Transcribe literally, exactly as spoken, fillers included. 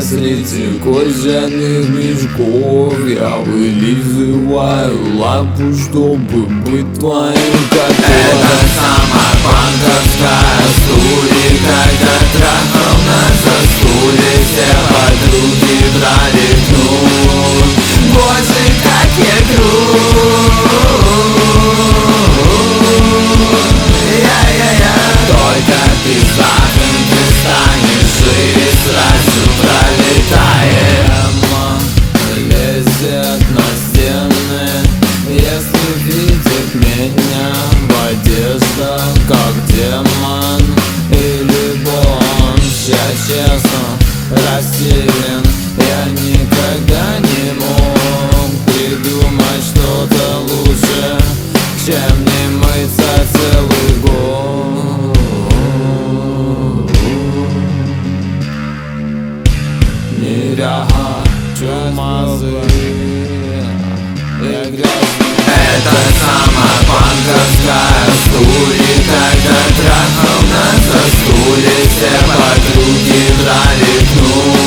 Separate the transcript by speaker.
Speaker 1: среди кожаных мешков я вылизываю лапу, чтобы быть твоим котом.
Speaker 2: Это самая панковская студия, когда трахал нас за стулья, все подруги брали кнут. Боже, как я крут, я-я-я. Только ты сахар, ты станешь и сразу пролетаем.
Speaker 1: Лезет на стены, если видит меня в одеждах, как демон или бомж. Я честно растерян, я никогда не мог придумать что-то лучше, чем не мыться целый год. Неряха, чумазые, я грязный.
Speaker 2: Это самая панковская студия, когда трахал нас за стулья, все подруги брали кнут.